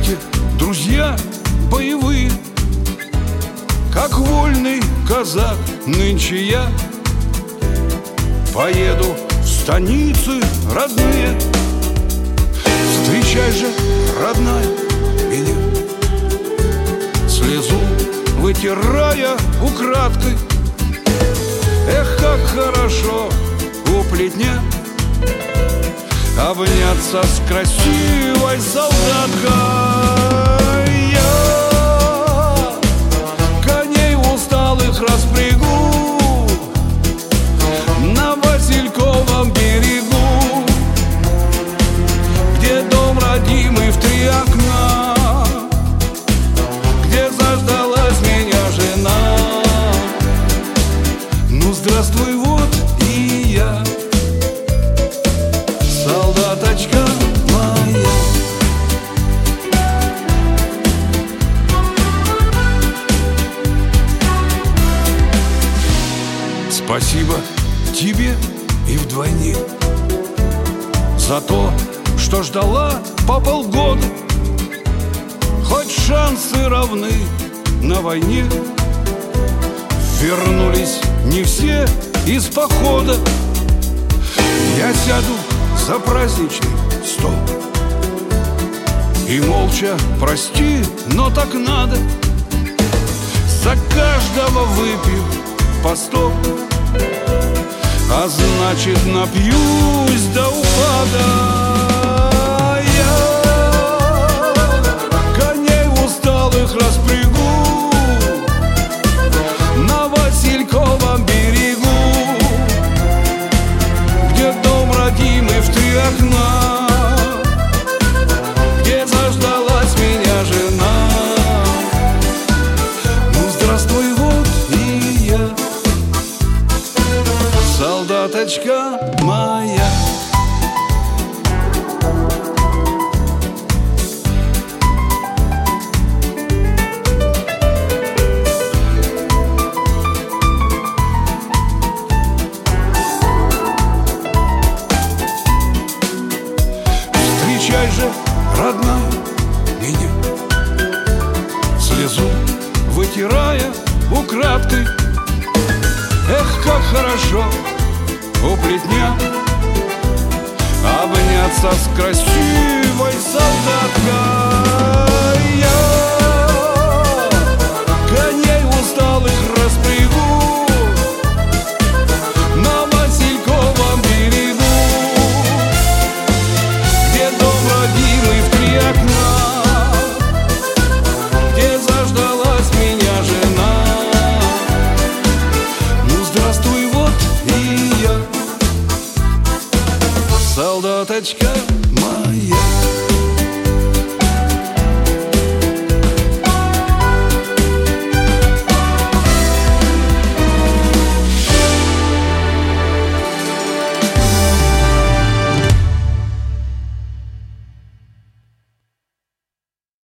свете друзья боевые, как вольный казак нынче я поеду в станицы родные. Встречай же, родная, меня, слезу вытирая украдкой. Эх, как хорошо у плетня обняться с красивой солдаткой. Я коней усталых распрягу на Васильковом берегу, где дом родимый в 3 окна, где заждалась меня жена. Ну, здравствуй, вот и я, солдаточка моя. Спасибо тебе и вдвойне за то, что ждала по полгода. Хоть шансы равны на войне, вернулись не все из похода. Я сяду за праздничный стол и молча, прости, но так надо, за каждого выпью по 100, а значит напьюсь до упада. Я коней усталых распрягу на Васильковом берегу, где дом родимый в 3 окна, где заждалась меня жена. Ну, здравствуй, вот и я, солдаточка моя. Встречай же, родная, меня, слезу вытирая украдкой. Эх, как хорошо у плетня обняться с красивой солдаткой. Я коней усталых распрягу на Васильковом берегу, где дом родимый в 3 окна, где заждалась меня жена. Ну, здравствуй, вот и я, солдаточка